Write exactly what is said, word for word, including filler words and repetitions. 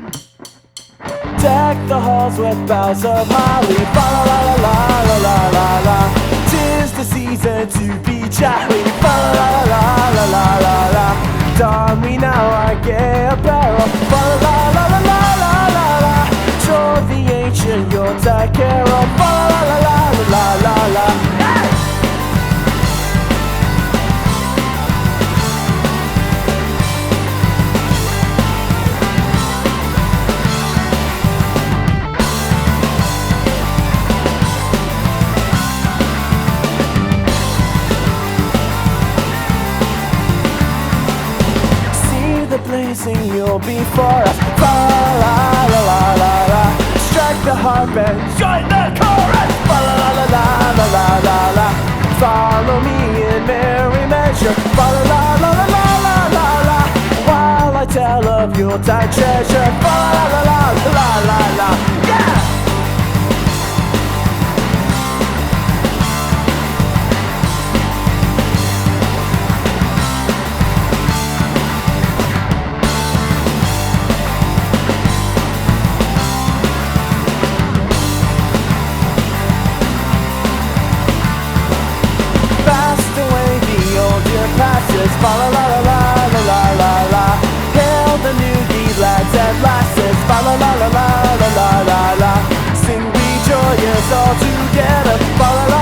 Deck the halls with boughs of holly. Fa la la la la la la la. Tis the season to be jolly. Fa la la la la la la. Don we now our gay apparel. Fa la la la la la la la. Show the ancient Yuletide carol. Fa la la la la la la la. Hey! Blazing you'll be for us. Fa la la la la la. Strike the harp and join the chorus. Fa la la la la la la la. Follow me in merry measure. Fa la la la la la la la. While I tell of Yuletide treasure. Fa la la la la la la. Yeah. Passes, fa la la la la la la la la. Hail the newbie lads and lasses, fa la la la la la la la la. Sing we joyous all together, fa la la.